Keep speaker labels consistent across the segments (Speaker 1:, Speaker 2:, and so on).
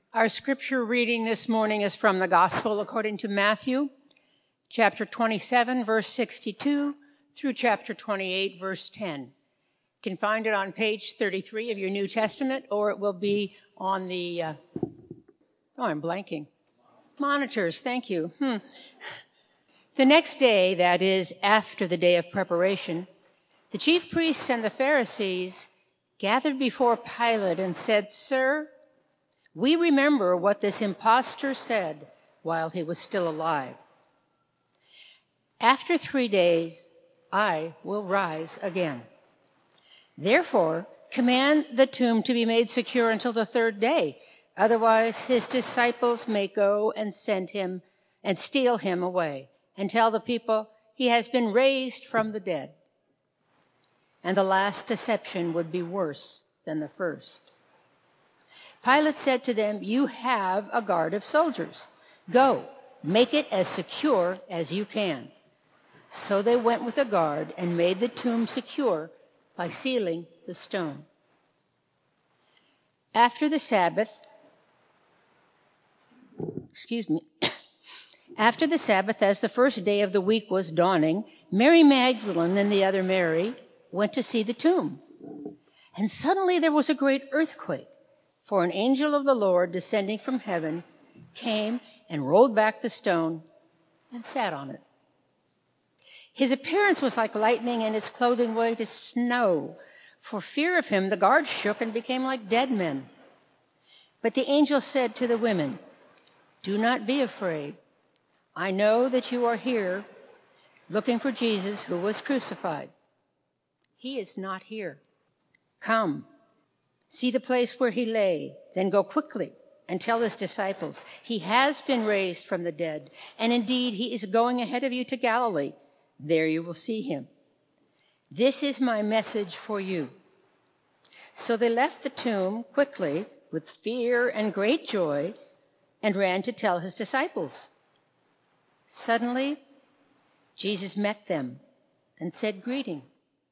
Speaker 1: Our scripture reading this morning is from the Gospel according to Matthew, chapter 27, verse 62 through chapter 28, verse 10. You can find it on page 33 of your New Testament, or it will be on the, I'm blanking. Monitors, thank you. The next day, that is, after the day of preparation, the chief priests and the Pharisees gathered before Pilate and said, "Sir, we remember what this impostor said while he was still alive. After 3 days, I will rise again. Therefore, command the tomb to be made secure until the 3rd day. Otherwise, his disciples may go and send him and steal him away and tell the people he has been raised from the dead. And the last deception would be worse than the first." Pilate said to them, "You have a guard of soldiers. Go, make it as secure as you can." So they went with a guard and made the tomb secure by sealing the stone. After the Sabbath, as the first day of the week was dawning, Mary Magdalene and the other Mary went to see the tomb. And suddenly there was a great earthquake, for an angel of the Lord descending from heaven came and rolled back the stone and sat on it. His appearance was like lightning and his clothing white as snow. For fear of him, the guards shook and became like dead men. But the angel said to the women, "Do not be afraid. I know that you are here looking for Jesus who was crucified. He is not here. Come, see the place where he lay, then go quickly and tell his disciples, he has been raised from the dead, and indeed he is going ahead of you to Galilee. There you will see him. This is my message for you." So they left the tomb quickly with fear and great joy and ran to tell his disciples. Suddenly, Jesus met them and said, "Greeting."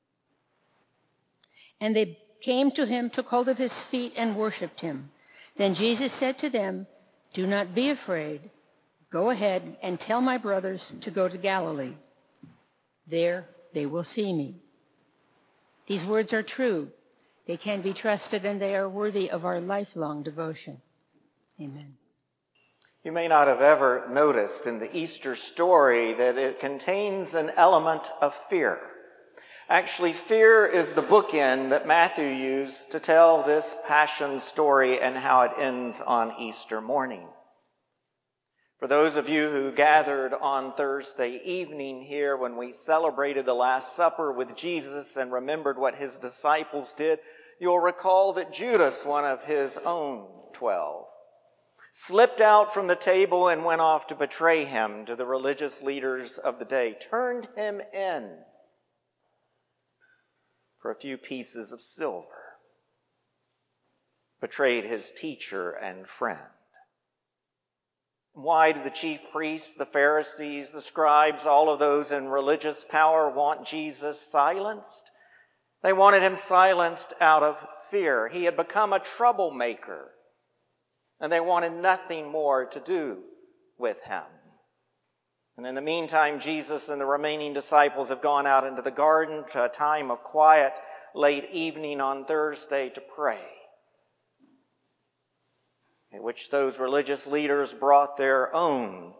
Speaker 1: And they came to him, took hold of his feet, and worshipped him. Then Jesus said to them, "Do not be afraid. Go ahead and tell my brothers to go to Galilee. There they will see me." These words are true. They can be trusted, and they are worthy of our lifelong devotion. Amen.
Speaker 2: You may not have ever noticed in the Easter story that it contains an element of fear. Actually, fear is the bookend that Matthew used to tell this passion story and how it ends on Easter morning. For those of you who gathered on Thursday evening here when we celebrated the Last Supper with Jesus and remembered what his disciples did, you'll recall that Judas, one of his own 12, slipped out from the table and went off to betray him to the religious leaders of the day, turned him in for a few pieces of silver, betrayed his teacher and friend. Why did the chief priests, the Pharisees, the scribes, all of those in religious power want Jesus silenced? They wanted him silenced out of fear. He had become a troublemaker, and they wanted nothing more to do with him. And in the meantime, Jesus and the remaining disciples have gone out into the garden to a time of quiet late evening on Thursday to pray, in which those religious leaders brought their own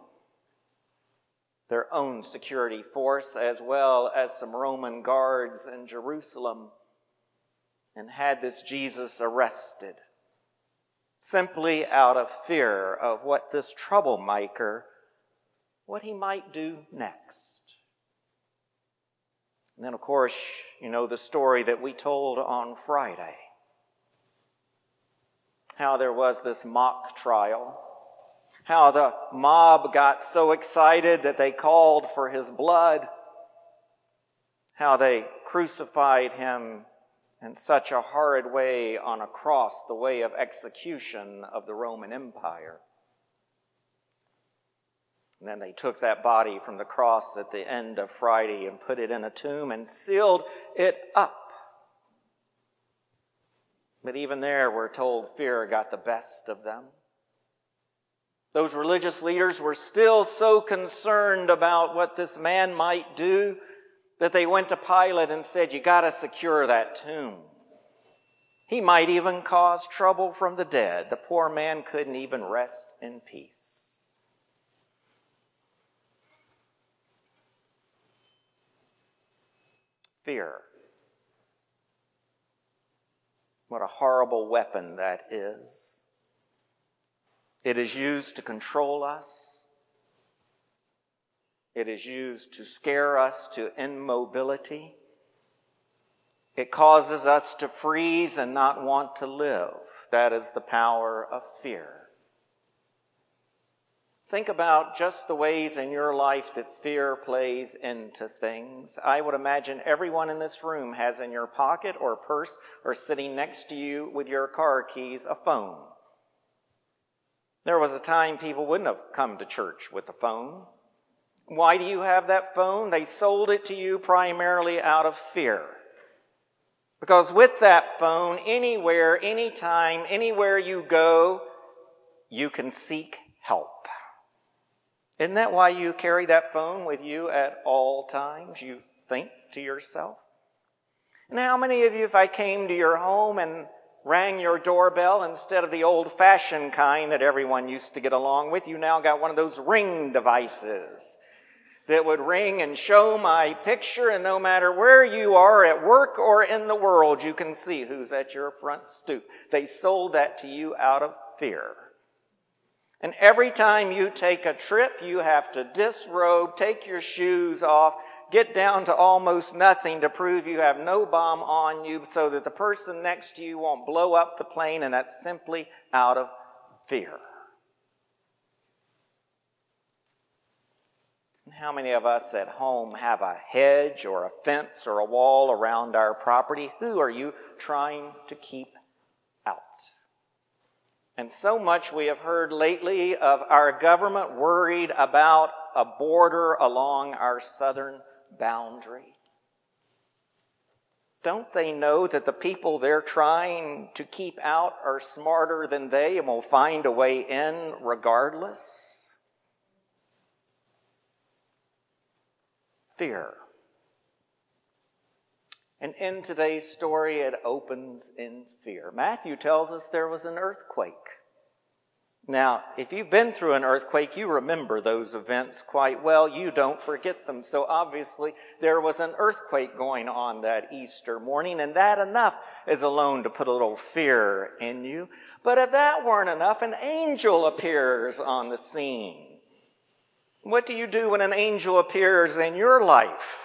Speaker 2: security force as well as some Roman guards in Jerusalem and had this Jesus arrested, simply out of fear of what this troublemaker, what he might do next. And then, of course, you know the story that we told on Friday. How there was this mock trial. How the mob got so excited that they called for his blood. How they crucified him in such a horrid way on a cross, the way of execution of the Roman Empire. And then they took that body from the cross at the end of Friday and put it in a tomb and sealed it up. But even there, we're told fear got the best of them. Those religious leaders were still so concerned about what this man might do that they went to Pilate and said, "You got to secure that tomb. He might even cause trouble from the dead." The poor man couldn't even rest in peace. Fear. What a horrible weapon that is. It is used to control us. It is used to scare us to immobility. It causes us to freeze and not want to live. That is the power of fear. Think about just the ways in your life that fear plays into things. I would imagine everyone in this room has in your pocket or purse or sitting next to you with your car keys a phone. There was a time people wouldn't have come to church with a phone. Why do you have that phone? They sold it to you primarily out of fear. Because with that phone, anywhere, anytime, anywhere you go, you can seek help. Isn't that why you carry that phone with you at all times? You think to yourself. And how many of you, if I came to your home and rang your doorbell instead of the old-fashioned kind that everyone used to get along with, you now got one of those Ring devices that would ring and show my picture, and no matter where you are, at work or in the world, you can see who's at your front stoop. They sold that to you out of fear. And every time you take a trip, you have to disrobe, take your shoes off, get down to almost nothing to prove you have no bomb on you so that the person next to you won't blow up the plane, and that's simply out of fear. And how many of us at home have a hedge or a fence or a wall around our property? Who are you trying to keep out? And so much we have heard lately of our government worried about a border along our southern boundary. Don't they know that the people they're trying to keep out are smarter than they and will find a way in regardless? Fear. And in today's story, it opens in fear. Matthew tells us there was an earthquake. Now, if you've been through an earthquake, you remember those events quite well. You don't forget them. So obviously, there was an earthquake going on that Easter morning, and that enough is alone to put a little fear in you. But if that weren't enough, an angel appears on the scene. What do you do when an angel appears in your life?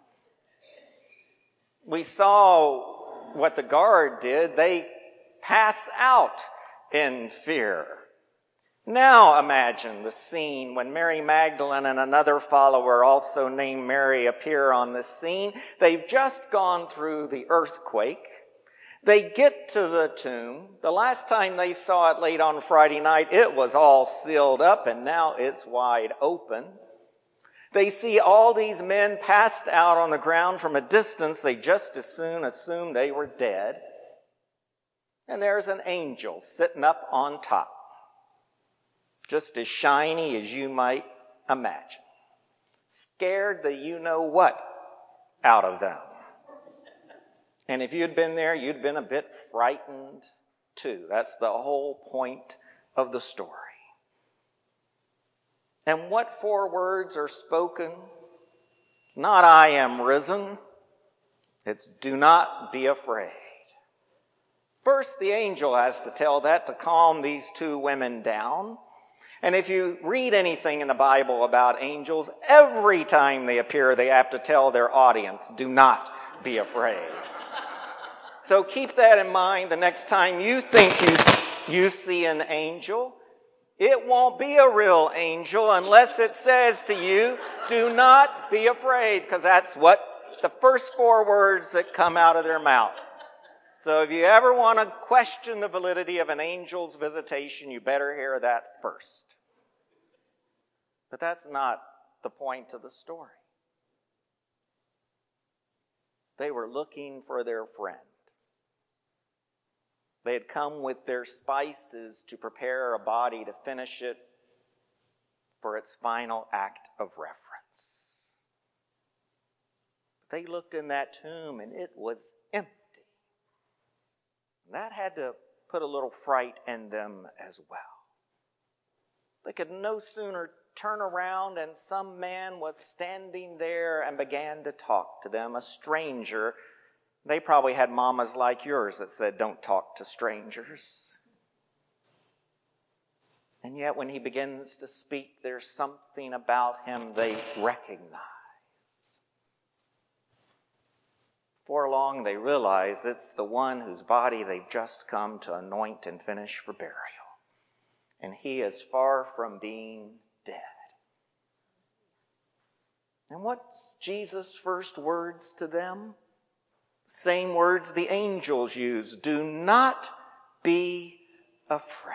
Speaker 2: We saw what the guard did. They pass out in fear. Now imagine the scene when Mary Magdalene and another follower, also named Mary, appear on the scene. They've just gone through the earthquake. They get to the tomb. The last time they saw it late on Friday night, it was all sealed up, and now it's wide open. They see all these men passed out on the ground from a distance. They just as soon assumed they were dead. And there's an angel sitting up on top, just as shiny as you might imagine. Scared the you-know-what out of them. And if you'd been there, you'd been a bit frightened too. That's the whole point of the story. And what four words are spoken? Not "I am risen." It's "do not be afraid." First, the angel has to tell that to calm these two women down. And if you read anything in the Bible about angels, every time they appear, they have to tell their audience, "Do not be afraid." So keep that in mind the next time you think you see an angel. It won't be a real angel unless it says to you, "Do not be afraid," because that's what the first four words that come out of their mouth. So if you ever want to question the validity of an angel's visitation, you better hear that first. But that's not the point of the story. They were looking for their friend. They had come with their spices to prepare a body to finish it for its final act of reverence. They looked in that tomb and it was empty. That had to put a little fright in them as well. They could no sooner turn around and some man was standing there and began to talk to them, a stranger. They probably had mamas like yours that said, "Don't talk to strangers." And yet when he begins to speak, there's something about him they recognize. Before long, they realize it's the one whose body they've just come to anoint and finish for burial. And he is far from being dead. And what's Jesus' first words to them? Same words the angels use. Do not be afraid.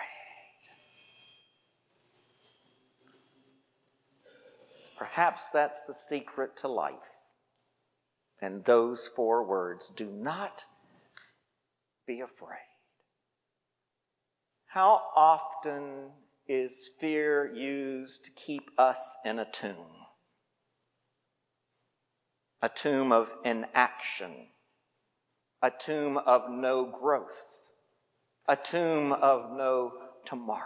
Speaker 2: Perhaps that's the secret to life. And those 4 words, do not be afraid. How often is fear used to keep us in a tomb? A tomb of inaction, a tomb of no growth, a tomb of no tomorrow.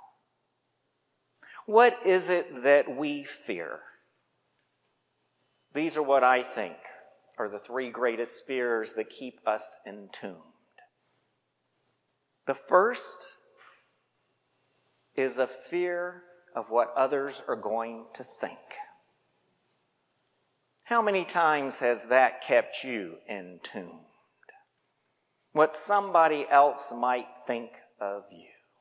Speaker 2: What is it that we fear? These are what I think are the 3 greatest fears that keep us entombed. The first is a fear of what others are going to think. How many times has that kept you entombed? What somebody else might think of you.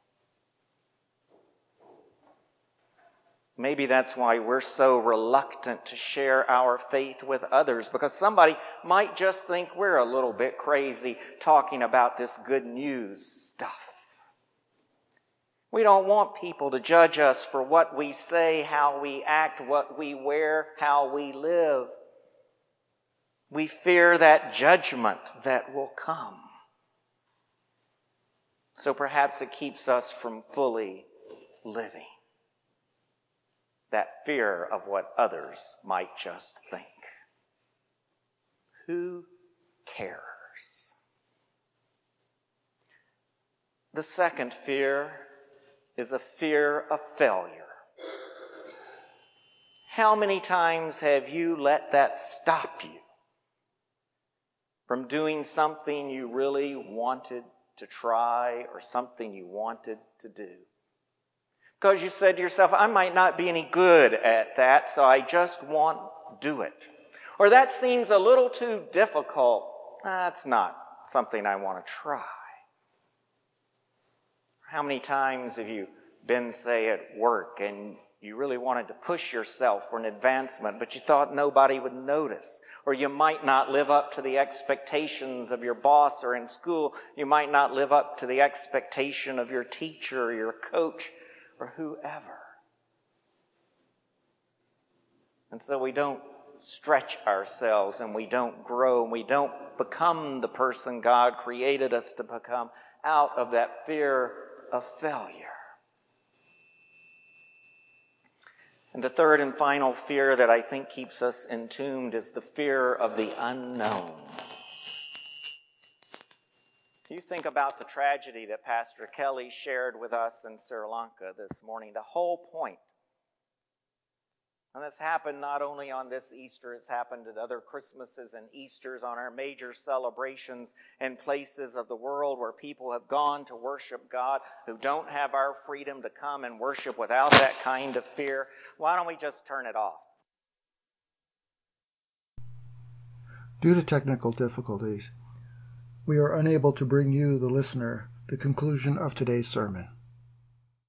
Speaker 2: Maybe that's why we're so reluctant to share our faith with others, because somebody might just think we're a little bit crazy talking about this good news stuff. We don't want people to judge us for what we say, how we act, what we wear, how we live. We fear that judgment that will come. So perhaps it keeps us from fully living. That fear of what others might just think. Who cares? The second fear is a fear of failure. How many times have you let that stop you from doing something you really wanted to try or something you wanted to do? Because you said to yourself, I might not be any good at that, so I just won't do it. Or that seems a little too difficult. That's not something I want to try. How many times have you been, say, at work and you really wanted to push yourself for an advancement, but you thought nobody would notice? Or you might not live up to the expectations of your boss, or in school, you might not live up to the expectation of your teacher or your coach or whoever. And so we don't stretch ourselves and we don't grow and we don't become the person God created us to become out of that fear of failure. And the third and final fear that I think keeps us entombed is the fear of the unknown. You think about the tragedy that Pastor Kelly shared with us in Sri Lanka this morning. The whole point, and this happened not only on this Easter, it's happened at other Christmases and Easters, on our major celebrations and places of the world where people have gone to worship God who don't have our freedom to come and worship without that kind of fear. Why don't we just turn it off?
Speaker 3: Due to technical difficulties, we are unable to bring you, the listener, the conclusion of today's sermon.